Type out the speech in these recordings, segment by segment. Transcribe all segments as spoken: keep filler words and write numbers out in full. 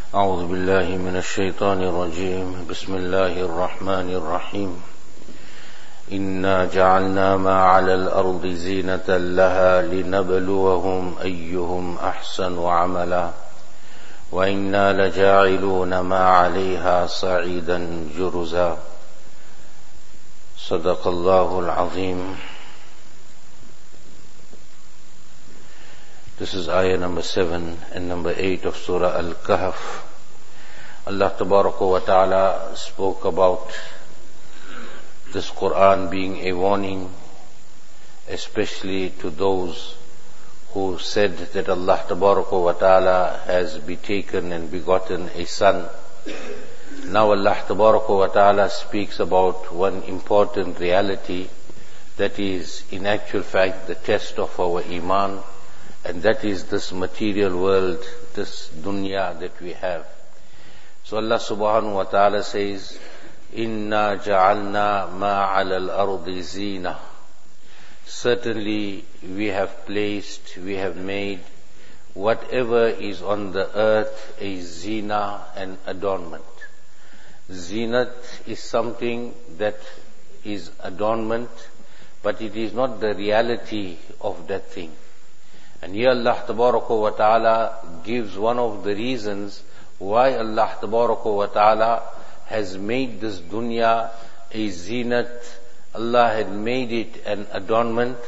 أعوذ بالله من الشيطان الرجيم بسم الله الرحمن الرحيم إنا جعلنا ما على الأرض زينة لها لنبلوهم أيهم أحسن عملا وإنا لجاعلون ما عليها صعيدا جرزا صدق الله العظيم. This is ayah number seven and number eight of Surah Al-Kahf. Allah Tabaraka wa Ta'ala spoke about this Quran being a warning, especially to those who said that Allah Tabaraka wa Ta'ala has betaken and begotten a son. Now Allah Tabaraka wa Ta'ala speaks about one important reality that is in actual fact the test of our iman, and that is this material world, this dunya that we have. So Allah subhanahu wa ta'ala says, Inna ja'alna ma 'ala al-ardi zina. Certainly we have placed, we have made whatever is on the earth a zina, an adornment. Zinat is something that is adornment, but it is not the reality of that thing. And here Allah Tabaraka wa Ta'ala gives one of the reasons why Allah Tabaraka wa Ta'ala has made this dunya a zinat. Allah had made it an adornment.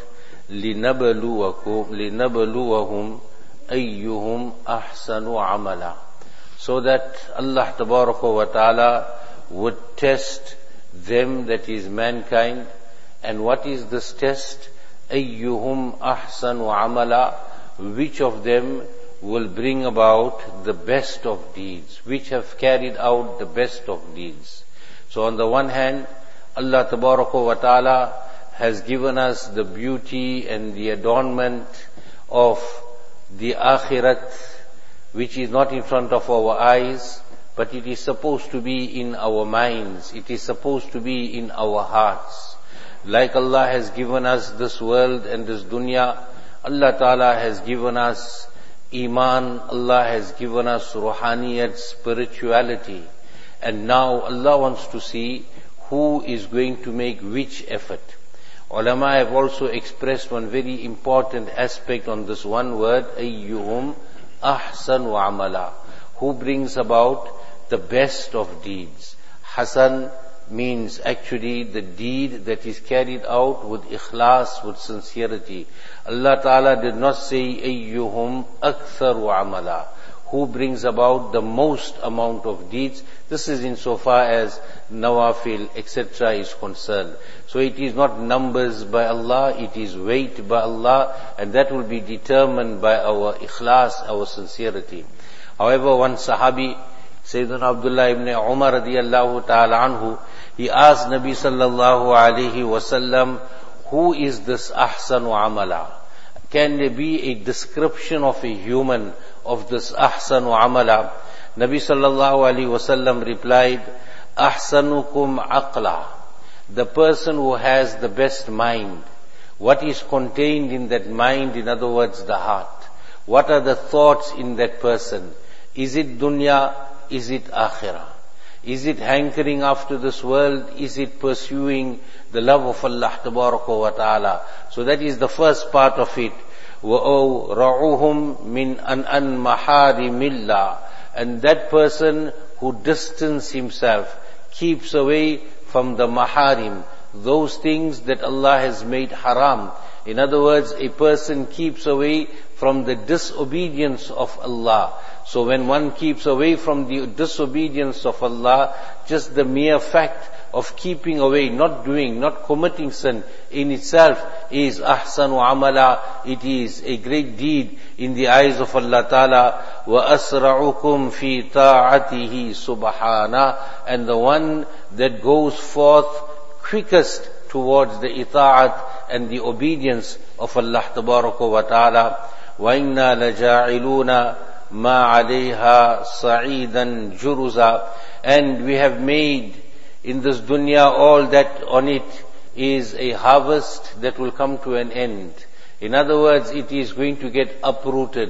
لِنَبَلُوَكُمْ لِنَبَلُوَهُمْ أَيُّهُمْ أَحْسَنُ عَمَلًا. So that Allah Tabaraka wa Ta'ala would test them, that is mankind. And what is this test? أَيُّهُمْ أَحْسَنُ عَمَلًا. Which of them will bring about the best of deeds, which have carried out the best of deeds. So on the one hand, Allah Tabaraka wa Ta'ala has given us the beauty and the adornment of the akhirat, which is not in front of our eyes, but it is supposed to be in our minds, it is supposed to be in our hearts. Like Allah has given us this world and this dunya, Allah Ta'ala has given us Iman, Allah has given us Ruhaniyat, spirituality. And now Allah wants to see who is going to make which effort. Ulama have also expressed one very important aspect on this one word, Ayyuhum Ahsanu Amala. Who brings about the best of deeds. Hasan means actually the deed that is carried out with ikhlas, with sincerity. Allah Ta'ala did not say, Ayyuhum aktharu amala. Who brings about the most amount of deeds. This is insofar as nawafil, et cetera is concerned. So it is not numbers by Allah, it is weight by Allah, and that will be determined by our ikhlas, our sincerity. However, one sahabi, Sayyidina Abdullah ibn Umar radiyallahu ta'ala anhu, he asked Nabi sallallahu alayhi wasallam, who is this ahsanu amala? Can there be a description of a human of this ahsanu amala? Nabi sallallahu alayhi wasallam replied, ahsanukum aqla. The person who has the best mind. What is contained in that mind, in other words, the heart. What are the thoughts in that person? Is it dunya? Is it akhirah? Is it hankering after this world? Is it pursuing the love of Allah Tabaraka wa Ta'ala? So that is the first part of it. وَأَوْرَعُهُمْ مِنْ أَنْ أَنْ مَحَارِمِ اللَّهِ. And that person who distances himself, keeps away from the maharim, those things that Allah has made haram. In other words, a person keeps away from the disobedience of Allah. So when one keeps away from the disobedience of Allah, just the mere fact of keeping away, not doing, not committing sin in itself is ahsanu amala. It is a great deed in the eyes of Allah Ta'ala. وَأَسْرَعُكُمْ فِي طَاعَتِهِ سُبْحَانَهُ. And the one that goes forth quickest towards the ita'at and the obedience of Allah Tabaraka wa Ta'ala. وَإِنَّا لَجَاعِلُونَ مَا عَلَيْهَا صَعِيدًا جُرُزًا. And we have made in this dunya all that on it is a harvest that will come to an end. In other words, it is going to get uprooted.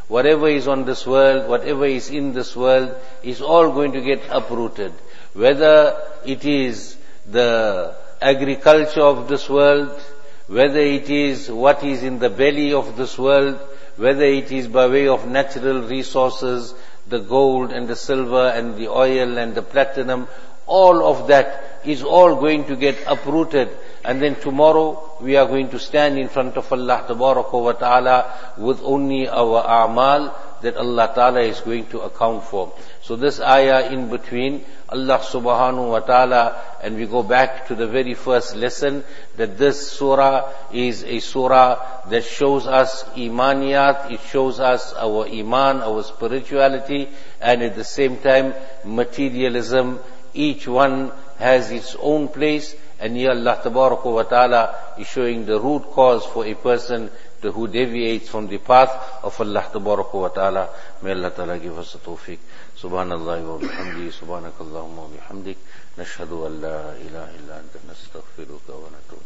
whatever is on this world, whatever is in this world, is all going to get uprooted. Whether it is the agriculture of this world, whether it is what is in the belly of this world, whether it is by way of natural resources, the gold and the silver and the oil and the platinum, all of that is all going to get uprooted. And then tomorrow we are going to stand in front of Allah Tabaraka wa Ta'ala with only our a'mal that Allah Ta'ala is going to account for. So this ayah in between, Allah Subhanahu wa Ta'ala, and we go back to the very first lesson, that this surah is a surah that shows us imaniyat, it shows us our iman, our spirituality, and at the same time materialism. Each one has its own place, and here Allah Tabaraka wa Ta'ala is showing the root cause for a person to who deviates from the path of Allah Tabaraka wa Ta'ala. May Allah Ta'ala give us the tawfiq. Subhanallah wa bihamdi, subhanakallahumma wa bihamdik, nashhadu an la ilaha illa anta nastaghfiruka wa natubu.